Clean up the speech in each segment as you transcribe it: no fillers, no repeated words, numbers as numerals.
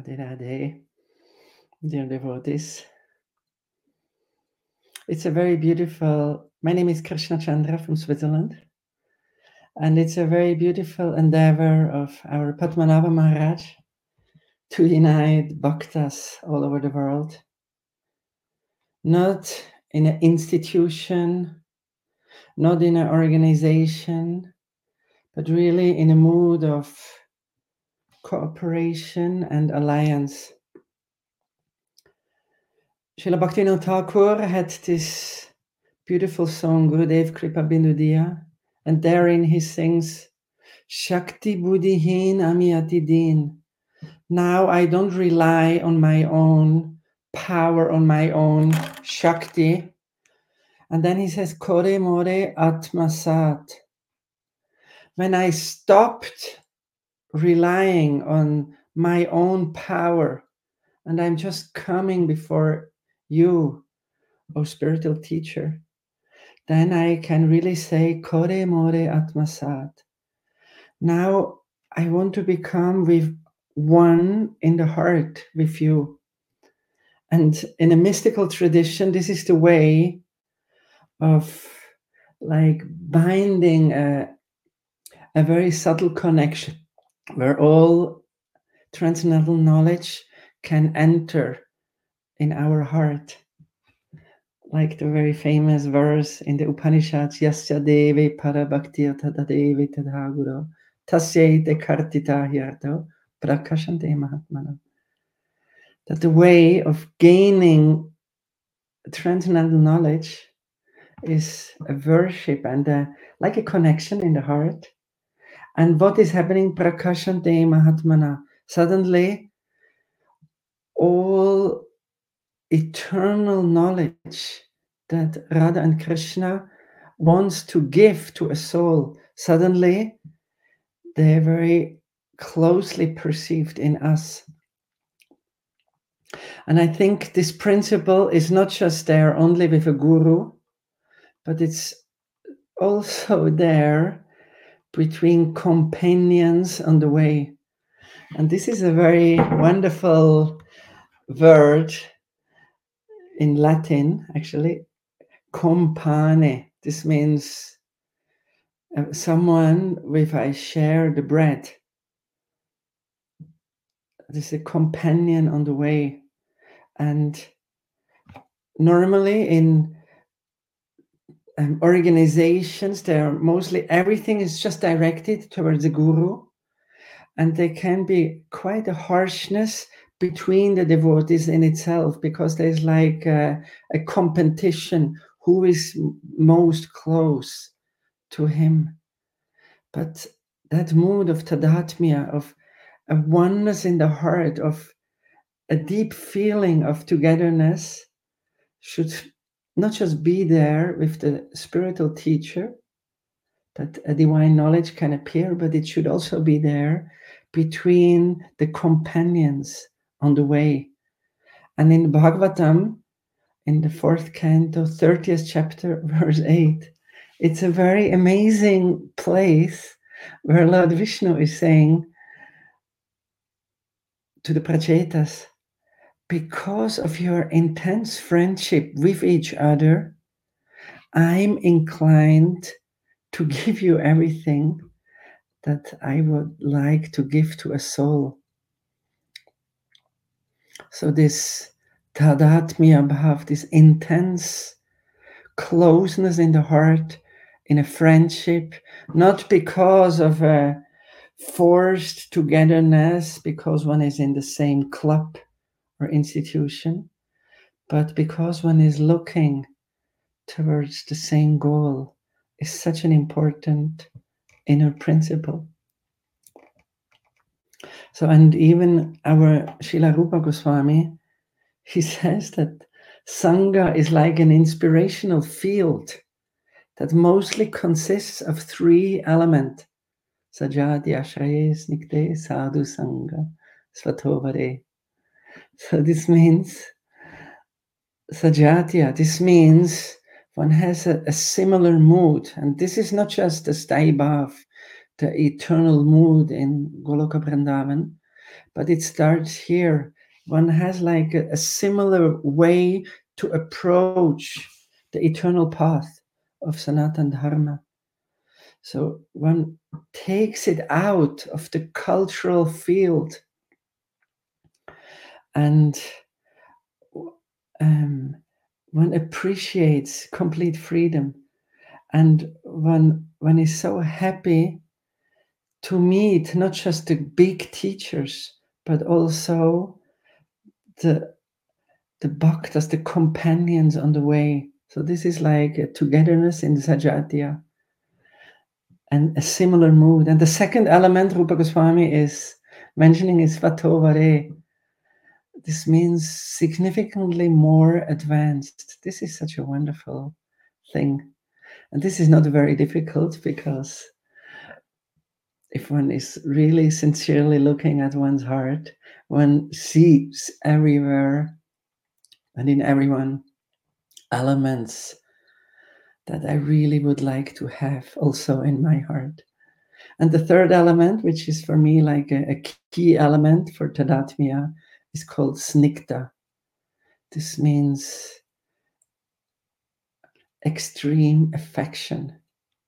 Radhe Radhe, dear devotees. It's a very beautiful, my name is Krishna Chandra from Switzerland, and it's a very beautiful endeavor of our Padmanabha Maharaj to unite bhaktas all over the world, not in an institution, not in an organization, but really in a mood of cooperation and alliance. Srila Bhaktivinoda Thakur had this beautiful song, Gurudev Kripa Bindudiya, and therein he sings, Shakti Buddhihin Amiyati Din. Now I don't rely on my own power, on my own Shakti. And then he says, Kore More Atmasat. When I stopped relying on my own power, and I'm just coming before you, O spiritual teacher, then I can really say, Kore More Atmasat. Now I want to become with one in the heart with you. And in a mystical tradition, this is the way of like binding a very subtle connection where all transcendental knowledge can enter in our heart. Like the very famous verse in the Upanishads, Yasya Deve Parabhaktir Tadadevi Tadhaguro Tasyate Kartita Hyato Prakashante Mahatmana. That the way of gaining transcendental knowledge is a worship and like a connection in the heart. And what is happening? Prakashante Mahatmana. Suddenly, all eternal knowledge that Radha and Krishna wants to give to a soul, suddenly they're very closely perceived in us. And I think this principle is not just there only with a guru, but it's also there between companions on the way. And this is a very wonderful word in Latin, actually, compane. This means someone with I share the bread. This is a companion on the way. And normally in organizations, there are mostly everything is just directed towards the guru. And there can be quite a harshness between the devotees in itself, because there's like a competition who is most close to him. But that mood of tadatmya, of a oneness in the heart, of a deep feeling of togetherness, should not just be there with the spiritual teacher, that a divine knowledge can appear, but it should also be there between the companions on the way. And in Bhagavatam, in the 4th canto, 30th chapter, verse 8, it's a very amazing place where Lord Vishnu is saying to the Prachetas, because of your intense friendship with each other, I'm inclined to give you everything that I would like to give to a soul. So this tadatmya bhav, this intense closeness in the heart, in a friendship, not because of a forced togetherness, because one is in the same club or institution, but because one is looking towards the same goal, is such an important inner principle. So, and even our Srila Rupa Goswami, he says that Sangha is like an inspirational field that mostly consists of 3 elements. Sajati Ashraye Snikte Sadhu Sangha Svatovare. So this means Sajatya, this means one has a similar mood. And this is not just the Sthayi Bhav, the eternal mood in Goloka Vrindavan, but it starts here. One has like a similar way to approach the eternal path of Sanatana Dharma. So one takes it out of the cultural field and one appreciates complete freedom, and one is so happy to meet not just the big teachers, but also the bhaktas, the companions on the way. So this is like a togetherness in the Sajatiya and a similar mood. And the second element Rupa Goswami is mentioning is Vatovare. This means significantly more advanced. This is such a wonderful thing. And this is not very difficult, because if one is really sincerely looking at one's heart, one sees everywhere and in everyone elements that I really would like to have also in my heart. And the third element, which is for me like a key element for Tadatmya, is called Snikta. This means extreme affection.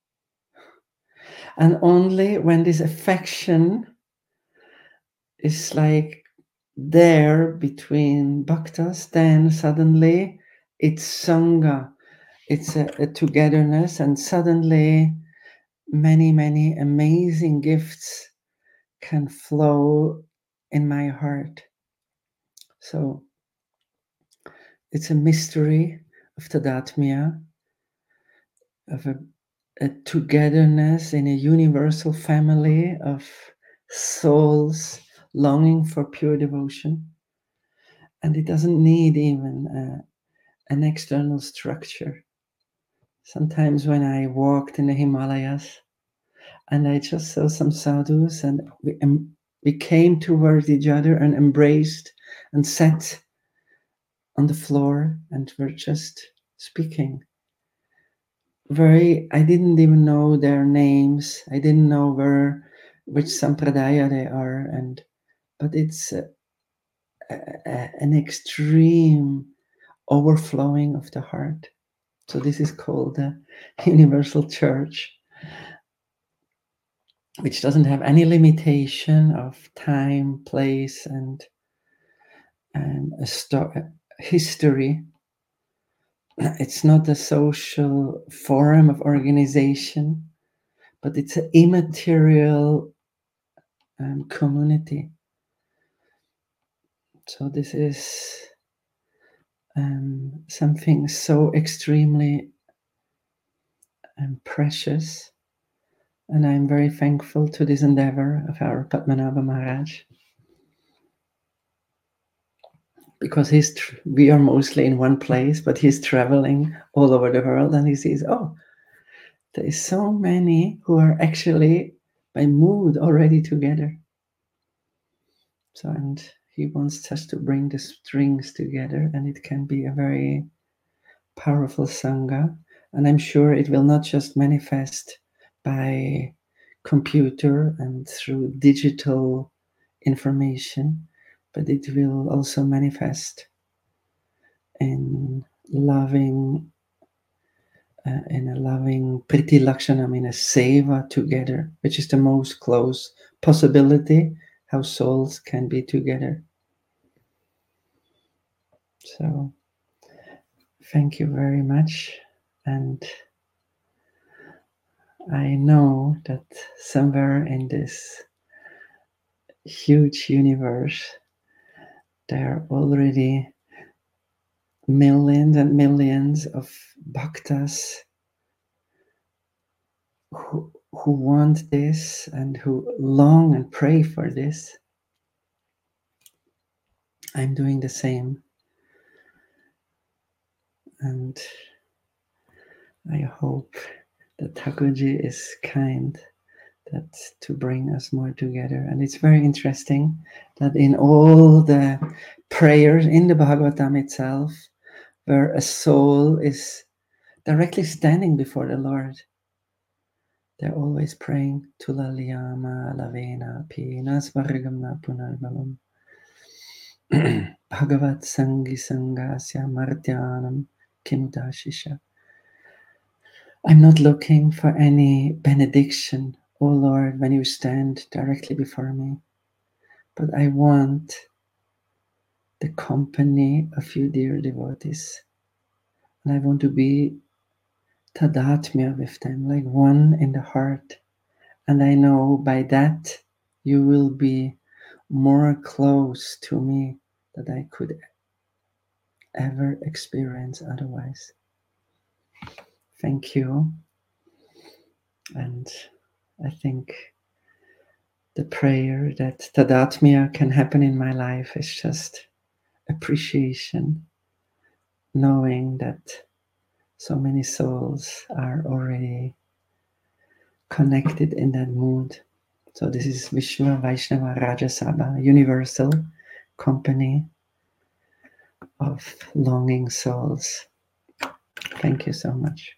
And only when this affection is like there between bhaktas, then suddenly it's sangha, it's a togetherness, and suddenly many amazing gifts can flow in my heart. So it's a mystery of Tadatmya, of a togetherness in a universal family of souls longing for pure devotion. And it doesn't need even an external structure. Sometimes when I walked in the Himalayas and I just saw some sadhus, and we came towards each other and embraced and sat on the floor and were just speaking. I didn't even know their names. I didn't know which sampradaya they are, but it's an extreme overflowing of the heart. So this is called the Universal Church, which doesn't have any limitation of time, place, and history. It's not a social forum of organization, but it's an immaterial community. So this is something so extremely precious, and I'm very thankful to this endeavor of our Padmanabha Maharaj, because we are mostly in one place, but he's traveling all over the world, and he sees, oh, there is so many who are actually by mood already together. So, and he wants us to bring the strings together, and it can be a very powerful sangha. And I'm sure it will not just manifest by computer and through digital information, but it will also manifest in a loving Priti Lakshanam, in a seva together, which is the most close possibility how souls can be together. So thank you very much. And I know that somewhere in this huge universe, there are already millions and millions of bhaktas who want this and who long and pray for this. I'm doing the same. And I hope that Thakurji is kind, that to bring us more together. And it's very interesting that in all the prayers in the Bhagavatam itself, where a soul is directly standing before the Lord, They're always praying Tulaliyama Lavena Pina Svargamna Punarbalam. Bhagavat Sangi Sangasya Martyanam Kimudashisha. I'm not looking for any benediction, O Lord, when you stand directly before me, but I want the company of you, dear devotees. And I want to be tadatmya with them, like one in the heart. And I know by that you will be more close to me than I could ever experience otherwise. Thank you. And I think the prayer that tadatmya can happen in my life is just appreciation, knowing that so many souls are already connected in that mood. So this is Vishwa Vaishnava Rajasabha, universal company of longing souls. Thank you so much.